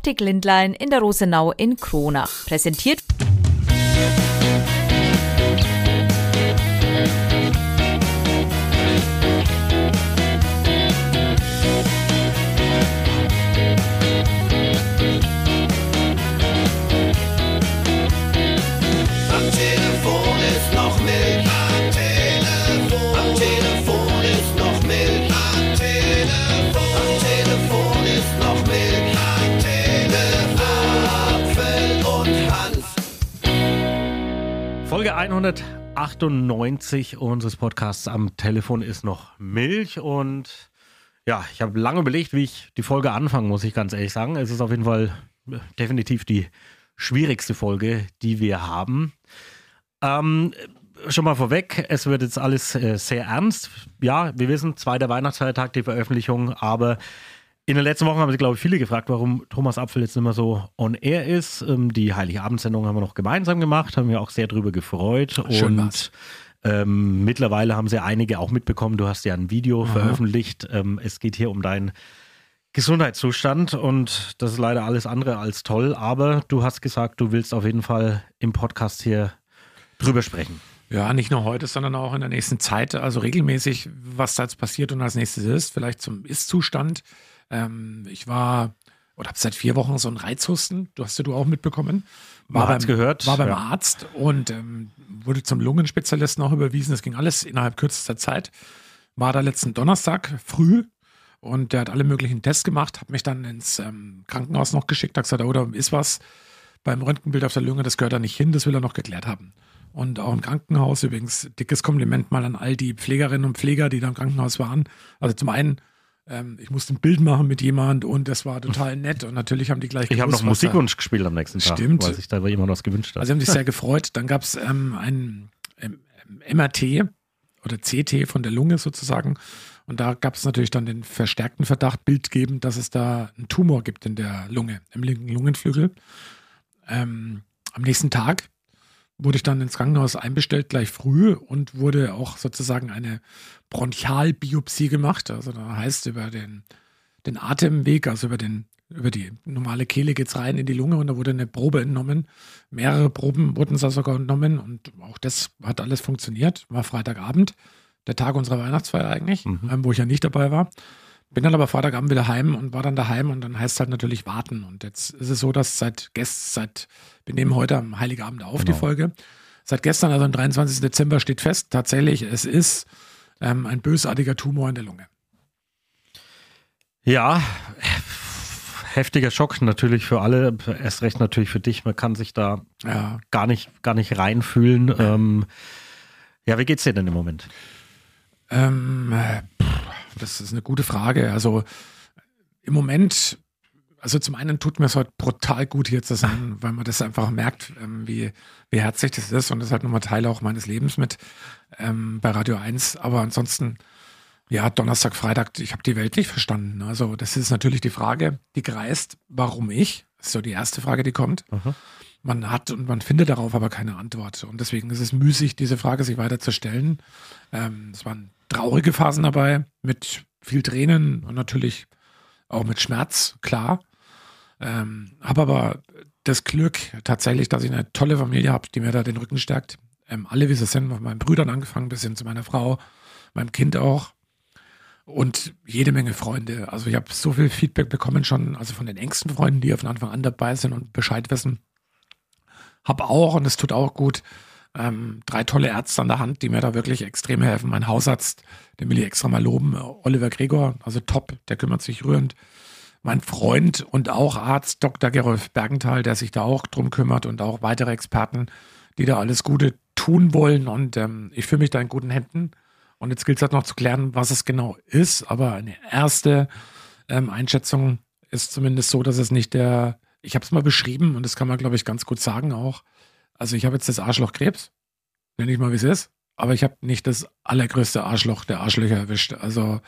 Optik Lindlein in der Rosenau in Kronach. Präsentiert Folge 198 unseres Podcasts Am Telefon ist noch Milch und ja, ich habe lange überlegt, wie ich die Folge anfange, muss ich ganz ehrlich sagen. Es ist auf jeden Fall definitiv die schwierigste Folge, die wir haben. Schon mal vorweg, es wird jetzt alles sehr ernst. Ja, wir wissen, zweiter Weihnachtsfeiertag, die Veröffentlichung, aber in den letzten Wochen haben sich, glaube ich, viele gefragt, warum Thomas Apfel jetzt nicht mehr so on air ist. Die Heiligabendsendung haben wir noch gemeinsam gemacht, haben wir auch sehr drüber gefreut. Schön und mittlerweile haben sie einige auch mitbekommen, du hast ja ein Video veröffentlicht. Es geht hier um deinen Gesundheitszustand und das ist leider alles andere als toll. Aber du hast gesagt, du willst auf jeden Fall im Podcast hier drüber sprechen. Ja, nicht nur heute, sondern auch in der nächsten Zeit, also regelmäßig, was da jetzt passiert und als nächstes ist, vielleicht zum Ist-Zustand. Ich habe seit 4 Wochen so einen Reizhusten, du auch mitbekommen. War beim Arzt und wurde zum Lungenspezialisten auch überwiesen. Das ging alles innerhalb kürzester Zeit. War da letzten Donnerstag früh und der hat alle möglichen Tests gemacht, hat mich dann ins Krankenhaus noch geschickt, hat gesagt, da ist was beim Röntgenbild auf der Lunge, das gehört da nicht hin, das will er noch geklärt haben. Und auch im Krankenhaus übrigens, dickes Kompliment mal an all die Pflegerinnen und Pfleger, die da im Krankenhaus waren. Also zum einen, ich musste ein Bild machen mit jemand und das war total nett und natürlich haben die gleich Ich habe noch Musikwunsch gespielt am nächsten Tag, weil sich da jemand was gewünscht hat. Also sie haben sich sehr gefreut. Dann gab es ein MRT oder CT von der Lunge sozusagen und da gab es natürlich dann den verstärkten Verdacht, bildgebend, dass es da einen Tumor gibt in der Lunge, im linken Lungenflügel. Am nächsten Tag wurde ich dann ins Krankenhaus einbestellt, gleich früh und wurde auch sozusagen eine Bronchialbiopsie gemacht. Also da heißt über den Atemweg, also über die normale Kehle geht es rein in die Lunge und da wurde eine Probe entnommen. Mehrere Proben wurden da sogar entnommen und auch das hat alles funktioniert. War Freitagabend, der Tag unserer Weihnachtsfeier eigentlich, wo ich ja nicht dabei war. Bin dann aber Freitagabend wieder heim und war dann daheim und dann heißt es halt natürlich warten. Und jetzt ist es so, dass wir nehmen heute am Heiligabend auf, die Folge. Seit gestern, also am 23. Dezember, steht fest, tatsächlich, es ist ein bösartiger Tumor in der Lunge. Ja, heftiger Schock natürlich für alle, erst recht natürlich für dich. Man kann sich da gar nicht reinfühlen. Wie geht's dir denn im Moment? Das ist eine gute Frage. Also im Moment, also zum einen tut mir es heute brutal gut hier zu sein, weil man das einfach merkt, wie herzlich das ist und das ist halt nochmal Teil auch meines Lebens mit bei Radio 1. Aber ansonsten, ja, Donnerstag, Freitag, ich habe die Welt nicht verstanden. Also das ist natürlich die Frage, die kreist, warum ich? Das ist so die erste Frage, die kommt. Man hat und man findet darauf aber keine Antwort. Und deswegen ist es müßig, diese Frage sich weiter zu stellen. Es waren traurige Phasen dabei, mit viel Tränen und natürlich auch mit Schmerz, klar. Habe aber das Glück tatsächlich, dass ich eine tolle Familie habe, die mir da den Rücken stärkt. Alle, wie sie sind, von meinen Brüdern angefangen, bis hin zu meiner Frau, meinem Kind auch. Und jede Menge Freunde. Also ich habe so viel Feedback bekommen schon, also von den engsten Freunden, die von Anfang an dabei sind und Bescheid wissen. Habe auch, und es tut auch gut, 3 tolle Ärzte an der Hand, die mir da wirklich extrem helfen. Mein Hausarzt, den will ich extra mal loben, Oliver Gregor, also top, der kümmert sich rührend. Mein Freund und auch Arzt Dr. Gerolf Bergenthal, der sich da auch drum kümmert und auch weitere Experten, die da alles Gute tun wollen und ich fühle mich da in guten Händen. Und jetzt gilt es halt noch zu klären, was es genau ist, aber eine erste Einschätzung ist zumindest so, dass es nicht ich habe es mal beschrieben und das kann man, glaube ich, ganz gut sagen auch. Also ich habe jetzt das Arschlochkrebs, nenne ich mal, wie es ist, aber ich habe nicht das allergrößte Arschloch der Arschlöcher erwischt. Also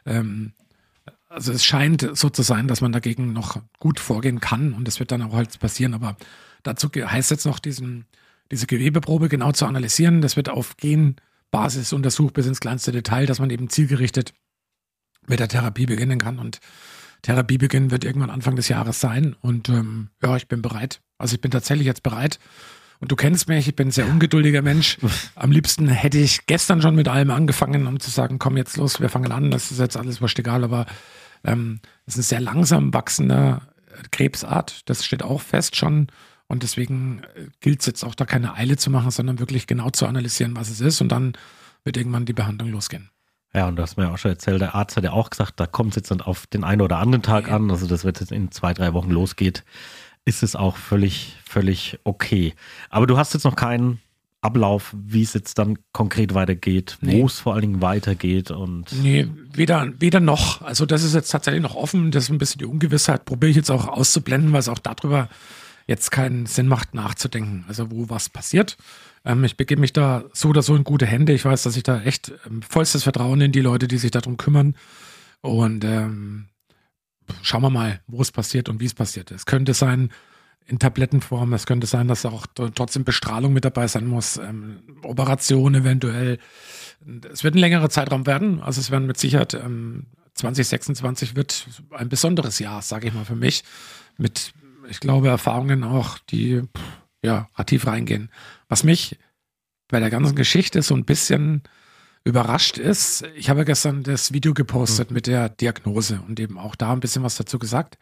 es scheint so zu sein, dass man dagegen noch gut vorgehen kann und das wird dann auch halt passieren, aber dazu heißt jetzt noch, diese Gewebeprobe genau zu analysieren. Das wird auf Genbasis untersucht bis ins kleinste Detail, dass man eben zielgerichtet mit der Therapie beginnen kann und Therapiebeginn wird irgendwann Anfang des Jahres sein. Und ich bin bereit. Also ich bin tatsächlich jetzt bereit. Und du kennst mich, ich bin ein sehr ungeduldiger Mensch. Am liebsten hätte ich gestern schon mit allem angefangen, um zu sagen, komm jetzt los, wir fangen an. Das ist jetzt alles wurscht egal, aber es ist eine sehr langsam wachsende Krebsart. Das steht auch fest schon. Und deswegen gilt es jetzt auch da keine Eile zu machen, sondern wirklich genau zu analysieren, was es ist. Und dann wird irgendwann die Behandlung losgehen. Ja, und du hast mir auch schon erzählt, der Arzt hat ja auch gesagt, da kommt es jetzt dann auf den einen oder anderen Tag an. Also das wird jetzt in 2-3 Wochen losgeht, ist es auch völlig okay. Aber du hast jetzt noch keinen Ablauf, wie es jetzt dann konkret weitergeht, wo es vor allen Dingen weitergeht. Nee, weder noch. Also das ist jetzt tatsächlich noch offen. Das ist ein bisschen die Ungewissheit. Probiere ich jetzt auch auszublenden, weil es auch darüber jetzt keinen Sinn macht, nachzudenken. Also wo was passiert. Ich begebe mich da so oder so in gute Hände. Ich weiß, dass ich da echt vollstes Vertrauen in die Leute, die sich darum kümmern. Und schauen wir mal, wo es passiert und wie es passiert. Es könnte sein in Tablettenform, es könnte sein, dass auch trotzdem Bestrahlung mit dabei sein muss, Operation eventuell. Es wird ein längerer Zeitraum werden. Also es werden mit Sicherheit 2026 wird ein besonderes Jahr, sage ich mal für mich. Mit, ich glaube, Erfahrungen auch, die tief reingehen. Was mich bei der ganzen Geschichte so ein bisschen überrascht ist, ich habe gestern das Video gepostet mit der Diagnose und eben auch da ein bisschen was dazu gesagt,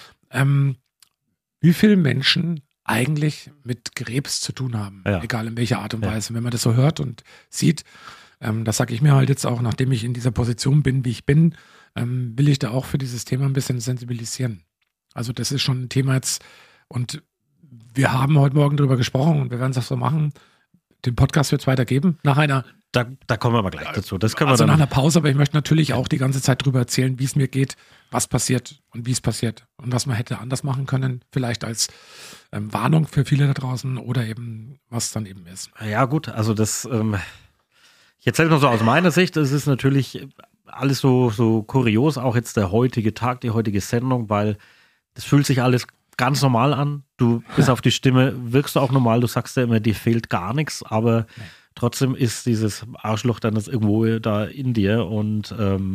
wie viele Menschen eigentlich mit Krebs zu tun haben, egal in welcher Art und Weise. Wenn man das so hört und sieht, das sage ich mir halt jetzt auch, nachdem ich in dieser Position bin, wie ich bin, will ich da auch für dieses Thema ein bisschen sensibilisieren. Also das ist schon ein Thema jetzt und wir haben heute Morgen drüber gesprochen und wir werden es auch so machen. Den Podcast wird es weitergeben. Nach einer. Da kommen wir aber gleich dazu. Das können wir also dann nach einer Pause, aber ich möchte natürlich auch die ganze Zeit drüber erzählen, wie es mir geht, was passiert und wie es passiert und was man hätte anders machen können. Vielleicht als Warnung für viele da draußen oder eben, was dann eben ist. Ja, gut, also das, ich erzähle noch so aus meiner Sicht, es ist natürlich alles so kurios, auch jetzt der heutige Tag, die heutige Sendung, weil das fühlt sich alles ganz normal an. Du bist auf die Stimme, wirkst du auch normal, du sagst ja immer, dir fehlt gar nichts, aber trotzdem ist dieses Arschloch dann das irgendwo da in dir und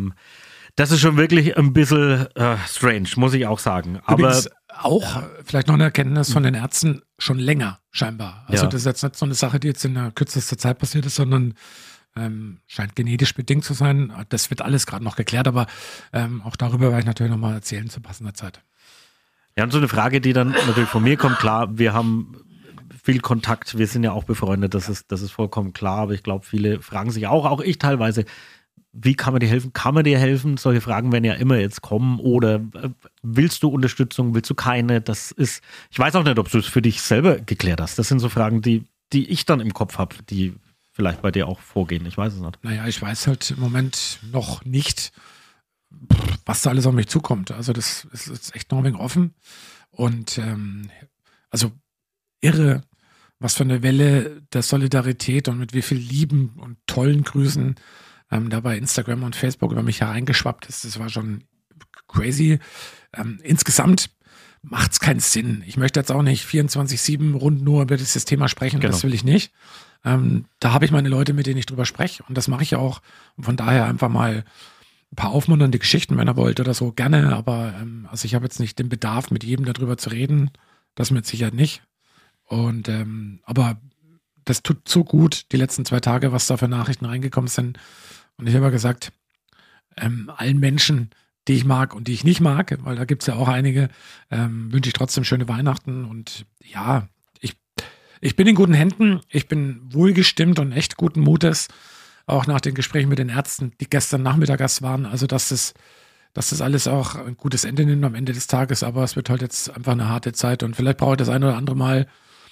das ist schon wirklich ein bisschen strange, muss ich auch sagen. Übrigens aber auch vielleicht noch eine Erkenntnis von den Ärzten schon länger scheinbar. Also das ist jetzt nicht so eine Sache, die jetzt in der kürzesten Zeit passiert ist, sondern scheint genetisch bedingt zu sein. Das wird alles gerade noch geklärt, aber auch darüber werde ich natürlich nochmal erzählen zu passender Zeit. Ja, und so eine Frage, die dann natürlich von mir kommt, klar, wir haben viel Kontakt, wir sind ja auch befreundet, das ist vollkommen klar, aber ich glaube, viele fragen sich auch ich teilweise, wie kann man dir helfen? Kann man dir helfen? Solche Fragen werden ja immer jetzt kommen oder willst du Unterstützung, willst du keine? Das ist, ich weiß auch nicht, ob du es für dich selber geklärt hast. Das sind so Fragen, die ich dann im Kopf habe, die vielleicht bei dir auch vorgehen, ich weiß es nicht. Naja, ich weiß halt im Moment noch nicht, was da alles auf mich zukommt. Also das ist echt noch ein wenig offen. Und also irre, was für eine Welle der Solidarität und mit wie viel lieben und tollen Grüßen da bei Instagram und Facebook über mich hereingeschwappt ist. Das war schon crazy. Insgesamt macht es keinen Sinn. Ich möchte jetzt auch nicht 24/7 rund nur über dieses Thema sprechen. Genau. Das will ich nicht. Da habe ich meine Leute, mit denen ich drüber spreche. Und das mache ich auch. Und von daher einfach mal ein paar aufmunternde Geschichten, wenn er wollte oder so, gerne, aber also ich habe jetzt nicht den Bedarf, mit jedem darüber zu reden, das mit Sicherheit nicht. Und aber das tut so gut, die letzten 2 Tage, was da für Nachrichten reingekommen sind. Und ich habe ja gesagt, allen Menschen, die ich mag und die ich nicht mag, weil da gibt es ja auch einige, wünsche ich trotzdem schöne Weihnachten. Und ja, ich bin in guten Händen, ich bin wohlgestimmt und echt guten Mutes, auch nach den Gesprächen mit den Ärzten, die gestern Nachmittag erst waren, also dass das alles auch ein gutes Ende nimmt am Ende des Tages, aber es wird halt jetzt einfach eine harte Zeit und vielleicht brauche ich das ein oder andere Mal,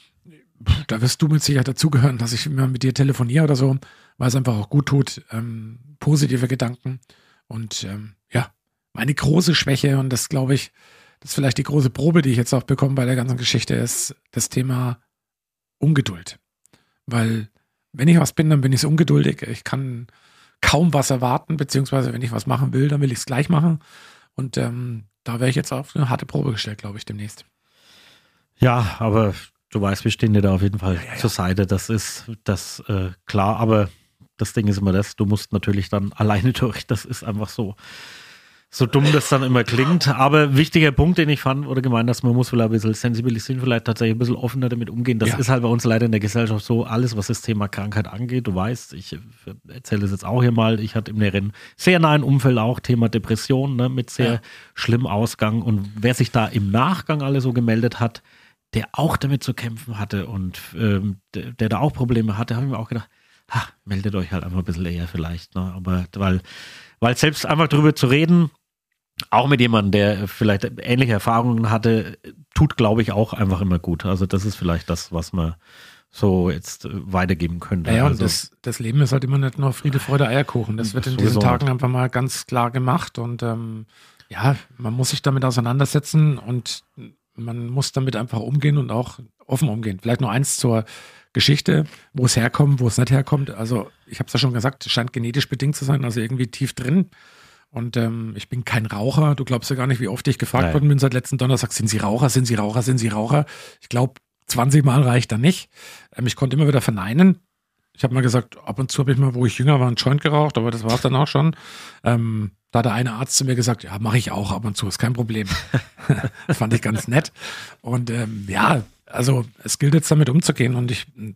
da wirst du mit Sicherheit dazugehören, dass ich immer mit dir telefoniere oder so, weil es einfach auch gut tut, positive Gedanken und meine große Schwäche und das glaube ich, das ist vielleicht die große Probe, die ich jetzt auch bekomme bei der ganzen Geschichte, ist das Thema Ungeduld, weil wenn ich was bin, dann bin ich ungeduldig. Ich kann kaum was erwarten, beziehungsweise wenn ich was machen will, dann will ich es gleich machen. Und da wäre ich jetzt auf eine harte Probe gestellt, glaube ich, demnächst. Ja, aber du weißt, wir stehen dir da auf jeden Fall zur Seite. Das ist das klar, aber das Ding ist immer das, du musst natürlich dann alleine durch. Das ist einfach so. So dumm das dann immer klingt. Aber wichtiger Punkt, den ich fand, oder gemeint, dass man muss vielleicht ein bisschen sensibilisieren, vielleicht tatsächlich ein bisschen offener damit umgehen. Das ist halt bei uns leider in der Gesellschaft so, alles, was das Thema Krankheit angeht. Du weißt, ich erzähle es jetzt auch hier mal, ich hatte im näheren, sehr nahen Umfeld auch Thema Depression, ne, mit sehr schlimmem Ausgang. Und wer sich da im Nachgang alle so gemeldet hat, der auch damit zu kämpfen hatte und der da auch Probleme hatte, habe ich mir auch gedacht, meldet euch halt einfach ein bisschen eher vielleicht. Ne? Aber weil selbst einfach drüber zu reden, auch mit jemandem, der vielleicht ähnliche Erfahrungen hatte, tut, glaube ich, auch einfach immer gut. Also das ist vielleicht das, was man so jetzt weitergeben könnte. Ja, also, und das Leben ist halt immer nicht nur Friede, Freude, Eierkuchen. Das wird in diesen Tagen einfach mal ganz klar gemacht. Und man muss sich damit auseinandersetzen und man muss damit einfach umgehen und auch offen umgehen. Vielleicht noch eins zur Geschichte, wo es herkommt, wo es nicht herkommt. Also ich habe es ja schon gesagt, es scheint genetisch bedingt zu sein, also irgendwie tief drin. Und ich bin kein Raucher. Du glaubst ja gar nicht, wie oft ich gefragt worden bin seit letzten Donnerstag, sind Sie Raucher, sind Sie Raucher, sind Sie Raucher? Ich glaube, 20 Mal reicht da nicht. Ich konnte immer wieder verneinen. Ich habe mal gesagt, ab und zu habe ich mal, wo ich jünger war, einen Joint geraucht, aber das war es dann auch schon. Da hat der eine Arzt zu mir gesagt, ja, mache ich auch ab und zu, ist kein Problem. Das fand ich ganz nett. Und also es gilt jetzt damit umzugehen und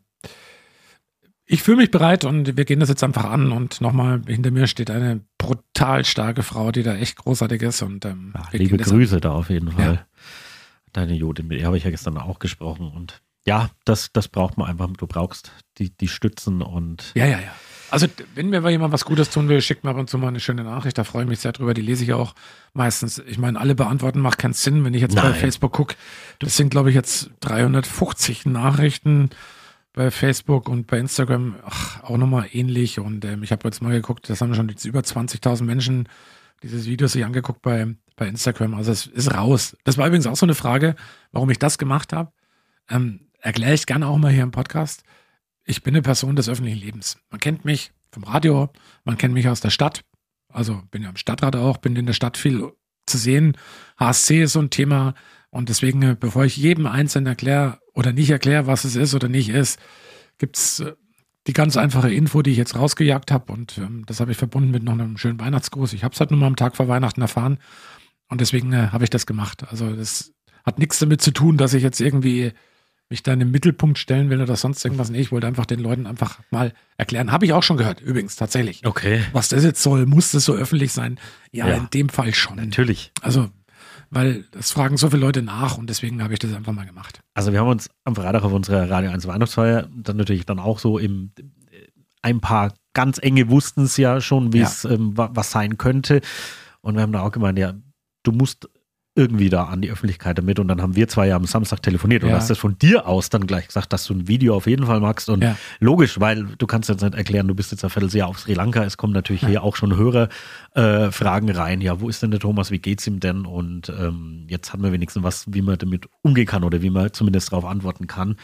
ich fühle mich bereit und wir gehen das jetzt einfach an und nochmal, hinter mir steht eine brutal starke Frau, die da echt großartig ist. Und liebe Grüße da auf jeden Fall. Ja. Deine Judin, mit der habe ich ja gestern auch gesprochen und ja, das braucht man einfach, du brauchst die Stützen und... Ja. Also wenn mir jemand was Gutes tun will, schickt mir ab und zu mal eine schöne Nachricht, da freue ich mich sehr drüber, die lese ich auch meistens. Ich meine, alle beantworten macht keinen Sinn, wenn ich jetzt bei Facebook gucke. Das sind, glaube ich, jetzt 350 Nachrichten bei Facebook und bei Instagram auch nochmal ähnlich. Und ich habe jetzt mal geguckt, das haben schon jetzt über 20.000 Menschen dieses Video sich angeguckt bei Instagram. Also es ist raus. Das war übrigens auch so eine Frage, warum ich das gemacht habe. Erkläre ich gerne auch mal hier im Podcast. Ich bin eine Person des öffentlichen Lebens. Man kennt mich vom Radio, man kennt mich aus der Stadt. Also bin ja im Stadtrat auch, bin in der Stadt viel zu sehen. HSC ist so ein Thema. Und deswegen, bevor ich jedem Einzelnen erkläre oder nicht erkläre, was es ist oder nicht ist, gibt es die ganz einfache Info, die ich jetzt rausgejagt habe. Und das habe ich verbunden mit noch einem schönen Weihnachtsgruß. Ich habe es halt nur mal am Tag vor Weihnachten erfahren. Und deswegen habe ich das gemacht. Also das hat nichts damit zu tun, dass ich jetzt irgendwie mich da in den Mittelpunkt stellen will oder sonst irgendwas. Nee, ich wollte einfach den Leuten einfach mal erklären. Habe ich auch schon gehört, übrigens, tatsächlich. Okay. Was das jetzt soll, muss das so öffentlich sein? Ja, in dem Fall schon. Natürlich. Also, weil das fragen so viele Leute nach und deswegen habe ich das einfach mal gemacht. Also wir haben uns am Freitag auf unserer Radio 1 Weihnachtsfeier dann natürlich dann auch so ein paar ganz enge wussten es ja schon, wie es was sein könnte. Und wir haben da auch gemeint, ja, du musst irgendwie da an die Öffentlichkeit damit. Und dann haben wir zwei ja am Samstag telefoniert und hast das von dir aus dann gleich gesagt, dass du ein Video auf jeden Fall magst. Und logisch, weil du kannst jetzt nicht erklären, du bist jetzt ein Vierteljahr auf Sri Lanka. Es kommen natürlich hier auch schon Fragen rein. Ja, wo ist denn der Thomas? Wie geht's ihm denn? Und jetzt haben wir wenigstens was, wie man damit umgehen kann oder wie man zumindest darauf antworten kann.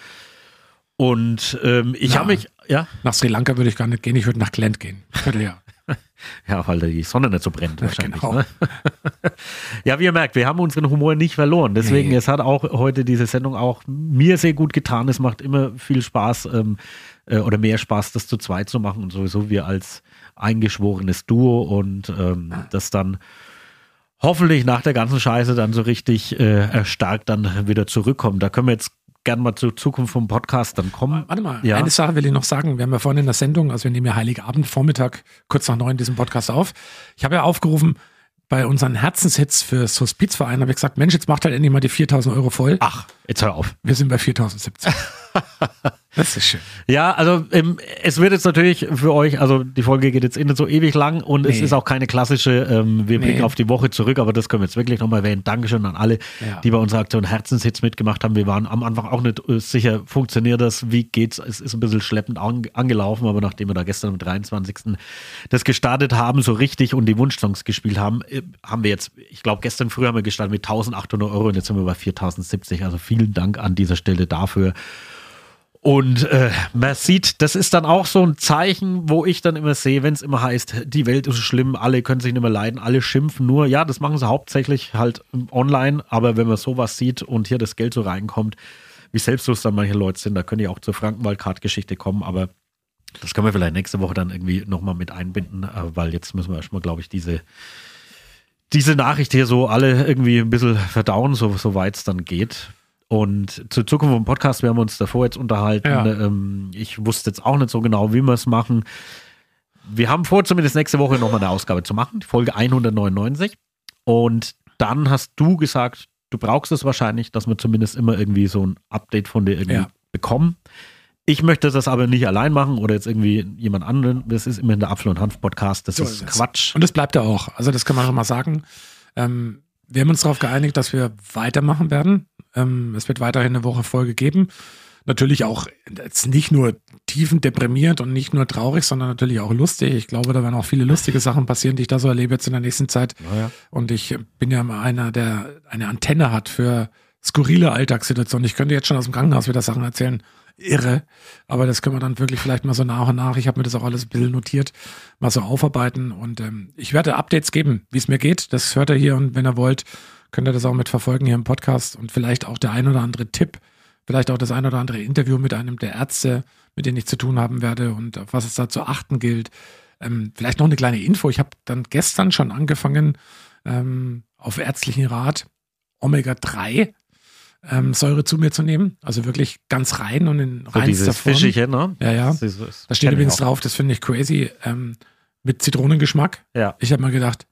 Und ich habe mich, nach Sri Lanka würde ich gar nicht gehen, ich würde nach Glent gehen. Vierteljahr. Ja, weil die Sonne nicht so brennt wahrscheinlich. Genau. Ne? Ja, wie ihr merkt, wir haben unseren Humor nicht verloren. Deswegen, es hat auch heute diese Sendung auch mir sehr gut getan. Es macht immer viel Spaß oder mehr Spaß, das zu zweit zu machen. Und sowieso wir als eingeschworenes Duo und das dann hoffentlich nach der ganzen Scheiße dann so richtig erstarkt dann wieder zurückkommen. Da können wir jetzt gerne mal zur Zukunft vom Podcast dann kommen. Warte mal, eine Sache will ich noch sagen. Wir haben ja vorhin in der Sendung, also wir nehmen ja Heiligabend Vormittag kurz nach 9 diesen Podcast auf. Ich habe ja aufgerufen, bei unseren Herzenshits für das Hospizverein habe ich gesagt, Mensch, jetzt macht halt endlich mal die 4.000 Euro voll. Ach, jetzt hör auf. Wir sind bei 4.017. Das ist schön. Ja, also es wird jetzt natürlich für euch, also die Folge geht jetzt nicht so ewig lang und es ist auch keine klassische, wir blicken auf die Woche zurück, aber das können wir jetzt wirklich nochmal erwähnen. Dankeschön an alle, die bei unserer Aktion Herzenshits mitgemacht haben. Wir waren am Anfang auch nicht sicher, funktioniert das, wie geht's? Es ist ein bisschen schleppend angelaufen, aber nachdem wir da gestern am 23. das gestartet haben, so richtig und die Wunschsongs gespielt haben, haben wir jetzt, ich glaube gestern früh haben wir gestartet mit 1.800 Euro und jetzt sind wir bei 4.070. Also vielen Dank an dieser Stelle dafür. Und man sieht, das ist dann auch so ein Zeichen, wo ich dann immer sehe, wenn es immer heißt, die Welt ist schlimm, alle können sich nicht mehr leiden, alle schimpfen nur. Ja, das machen sie hauptsächlich halt online, aber wenn man sowas sieht und hier das Geld so reinkommt, wie selbstlos dann manche Leute sind, da können die auch zur Frankenwald-Card-Geschichte kommen, aber das können wir vielleicht nächste Woche dann irgendwie nochmal mit einbinden, weil jetzt müssen wir erstmal, glaube ich, diese diese Nachricht hier so alle irgendwie ein bisschen verdauen, so weit es dann geht. Und zur Zukunft vom Podcast, wir haben uns davor jetzt unterhalten. Ja. Ich wusste jetzt auch nicht so genau, wie wir es machen. Wir haben vor, zumindest nächste Woche nochmal eine Ausgabe zu machen, die Folge 199. Und dann hast du gesagt, du brauchst es wahrscheinlich, dass wir zumindest immer irgendwie so ein Update von dir irgendwie bekommen. Ich möchte das aber nicht allein machen oder jetzt irgendwie jemand anderen. Das ist immerhin der Apfel- und Hanf-Podcast. Das ist Quatsch. Und das bleibt ja auch. Also das kann man schon mal sagen. Wir haben uns darauf geeinigt, dass wir weitermachen werden. Es wird weiterhin eine Woche Folge geben. Natürlich auch jetzt nicht nur tiefendeprimierend und nicht nur traurig, sondern natürlich auch lustig. Ich glaube, da werden auch viele lustige Sachen passieren, die ich da so erlebe jetzt in der nächsten Zeit. Ja. Und ich bin ja mal einer, der eine Antenne hat für skurrile Alltagssituationen. Ich könnte jetzt schon aus dem Krankenhaus wieder Sachen erzählen. Irre. Aber das können wir dann wirklich vielleicht mal so nach und nach, ich habe mir das auch alles ein bisschen notiert, mal so aufarbeiten. Und ich werde Updates geben, wie es mir geht. Das hört ihr hier und wenn ihr wollt, könnt ihr das auch mit verfolgen hier im Podcast und vielleicht auch der ein oder andere Tipp, vielleicht auch das ein oder andere Interview mit einem der Ärzte, mit denen ich zu tun haben werde und auf was es da zu achten gilt. Vielleicht noch eine kleine Info. Ich habe dann gestern schon angefangen, auf ärztlichen Rat Omega-3 Säure zu mir zu nehmen. Also wirklich ganz rein und in reinster Form. Fischige, ne? Ja. Da steht übrigens drauf, das finde ich crazy, mit Zitronengeschmack. Ja. Ich habe mal gedacht,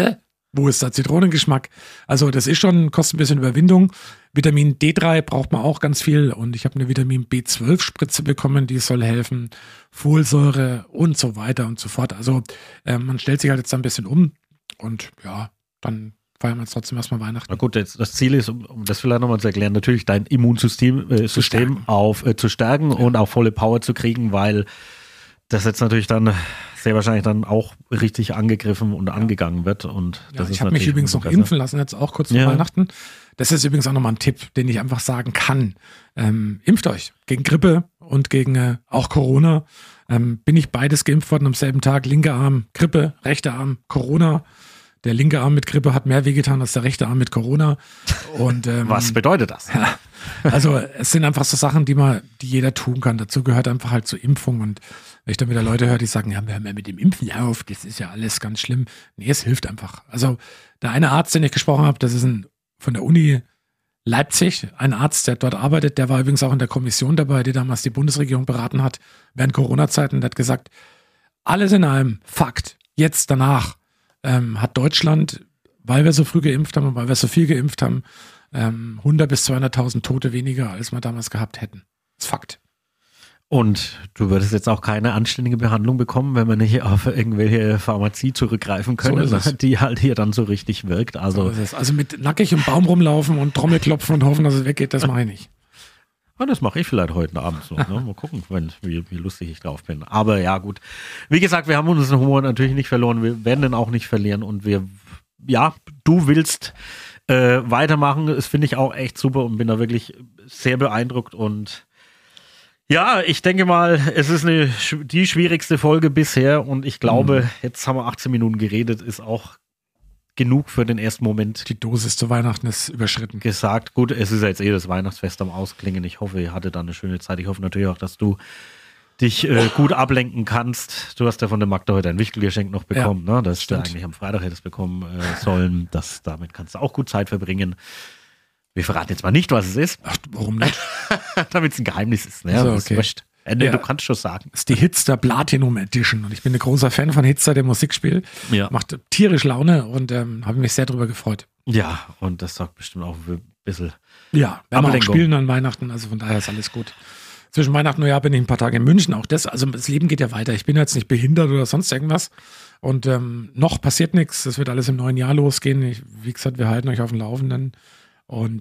wo ist da Zitronengeschmack? Also das ist schon, kostet ein bisschen Überwindung. Vitamin D3 braucht man auch ganz viel und ich habe eine Vitamin B12-Spritze bekommen, die soll helfen, Folsäure und so weiter und so fort. Also man stellt sich halt jetzt ein bisschen um und ja, dann feiern wir jetzt trotzdem erstmal Weihnachten. Na gut, jetzt, das Ziel ist, um das vielleicht nochmal zu erklären, natürlich dein Immunsystem zu stärken und auch volle Power zu kriegen, weil das jetzt natürlich dann sehr wahrscheinlich dann auch richtig angegriffen und angegangen wird. Und das ist ich habe mich übrigens noch impfen lassen, jetzt auch kurz vor Weihnachten. Das ist übrigens auch nochmal ein Tipp, den ich einfach sagen kann. Impft euch gegen Grippe und gegen auch Corona. Bin ich beides geimpft worden am selben Tag. Linker Arm Grippe, rechter Arm Corona. Der linke Arm mit Grippe hat mehr wehgetan als der rechte Arm mit Corona. Und, was bedeutet das? Ja, also es sind einfach so Sachen, die jeder tun kann. Dazu gehört einfach halt zur Impfung. Und wenn ich dann wieder Leute höre, die sagen, ja, wir hören mit dem Impfen auf, das ist ja alles ganz schlimm. Nee, es hilft einfach. Also der eine Arzt, den ich gesprochen habe, das ist von der Uni Leipzig, ein Arzt, der dort arbeitet, der war übrigens auch in der Kommission dabei, die damals die Bundesregierung beraten hat, während Corona-Zeiten, der hat gesagt, alles in allem, Fakt, jetzt danach, hat Deutschland, weil wir so früh geimpft haben und weil wir so viel geimpft haben, 100 bis 200.000 Tote weniger, als wir damals gehabt hätten. Das ist Fakt. Und du würdest jetzt auch keine anständige Behandlung bekommen, wenn wir nicht auf irgendwelche Pharmazie zurückgreifen können, die halt hier dann so richtig wirkt. Also, also mit nackig im Baum rumlaufen und Trommelklopfen und hoffen, dass es weggeht, das mache ich nicht. Ja, das mache ich vielleicht heute Abend noch. Ne? Mal gucken, wie lustig ich drauf bin. Aber ja, gut. Wie gesagt, wir haben unseren Humor natürlich nicht verloren. Wir werden den auch nicht verlieren. Und du willst weitermachen. Das finde ich auch echt super und bin da wirklich sehr beeindruckt. Und ja, ich denke mal, es ist die schwierigste Folge bisher. Und ich glaube, jetzt haben wir 18 Minuten geredet, ist auch genug für den ersten Moment. Die Dosis zu Weihnachten ist überschritten. Gesagt. Gut, es ist jetzt das Weihnachtsfest am Ausklingen. Ich hoffe, ihr hattet da eine schöne Zeit. Ich hoffe natürlich auch, dass du dich gut ablenken kannst. Du hast ja von der Magda heute ein Wichtelgeschenk noch bekommen. Ja, ne? Das du eigentlich am Freitag hättest bekommen sollen. Damit kannst du auch gut Zeit verbringen. Wir verraten jetzt mal nicht, was es ist. Ach, warum nicht? Damit es ein Geheimnis ist. Ne? Also, okay. Du kannst schon sagen. Das ist die Hitstar Platinum Edition und ich bin ein großer Fan von Hitstar, dem Musikspiel. Ja. Macht tierisch Laune und habe mich sehr darüber gefreut. Ja, und das sorgt bestimmt auch für ein bisschen wir haben auch Spielen an Weihnachten, also von daher ist alles gut. Zwischen Weihnachten und Neujahr bin ich ein paar Tage in München. Auch das Leben geht ja weiter. Ich bin jetzt nicht behindert oder sonst irgendwas. Und noch passiert nichts. Es wird alles im neuen Jahr losgehen. Wie gesagt, wir halten euch auf dem Laufenden. Und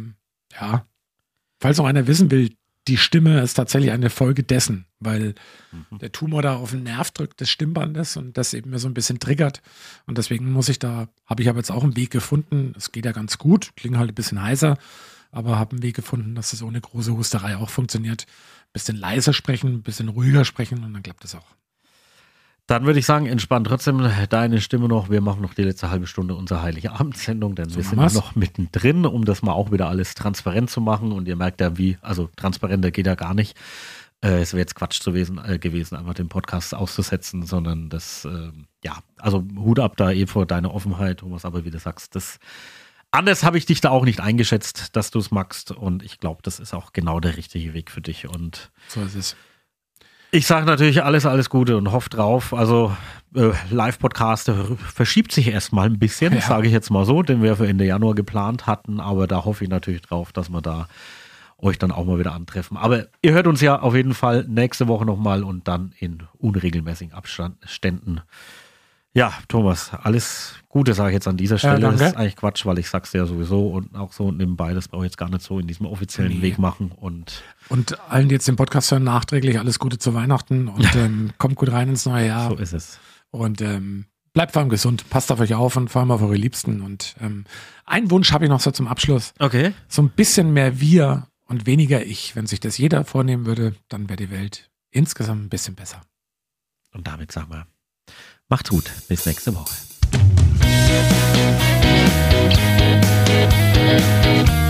falls noch einer wissen will, die Stimme ist tatsächlich eine Folge dessen, weil der Tumor da auf den Nerv drückt des Stimmbandes und das eben mir so ein bisschen triggert. Und deswegen habe ich aber jetzt auch einen Weg gefunden. Es geht ja ganz gut, klingt halt ein bisschen heiser, aber habe einen Weg gefunden, dass es ohne große Husterei auch funktioniert. Ein bisschen leiser sprechen, ein bisschen ruhiger sprechen und dann klappt das auch. Dann würde ich sagen, entspann trotzdem deine Stimme noch. Wir machen noch die letzte halbe Stunde unserer Heilige Abendsendung, denn wir sind noch mittendrin, um das mal auch wieder alles transparent zu machen. Und ihr merkt ja, transparenter geht ja gar nicht. es wäre jetzt Quatsch gewesen, einfach den Podcast auszusetzen, sondern das, also Hut ab da vor deine Offenheit, Thomas, aber wie du sagst, anders habe ich dich da auch nicht eingeschätzt, dass du es magst und ich glaube, das ist auch genau der richtige Weg für dich und so ist es. Ich sage natürlich alles Gute und hoffe drauf. Also Live-Podcast verschiebt sich erstmal ein bisschen, sage ich jetzt mal so, den wir für Ende Januar geplant hatten. Aber da hoffe ich natürlich drauf, dass wir da euch dann auch mal wieder antreffen. Aber ihr hört uns ja auf jeden Fall nächste Woche nochmal und dann in unregelmäßigen Abständen. Ja, Thomas, alles Gute sage ich jetzt an dieser Stelle. Das ist eigentlich Quatsch, weil ich sag's ja sowieso und auch so nebenbei, das brauche ich jetzt gar nicht so in diesem offiziellen Weg machen. Und allen, die jetzt den Podcast hören, nachträglich alles Gute zu Weihnachten und kommt gut rein ins neue Jahr. So ist es. Und bleibt vor allem gesund, passt auf euch auf und vor allem auf eure Liebsten. Und einen Wunsch habe ich noch so zum Abschluss. Okay. So ein bisschen mehr wir und weniger ich. Wenn sich das jeder vornehmen würde, dann wäre die Welt insgesamt ein bisschen besser. Und damit sagen wir, macht's gut, bis nächste Woche.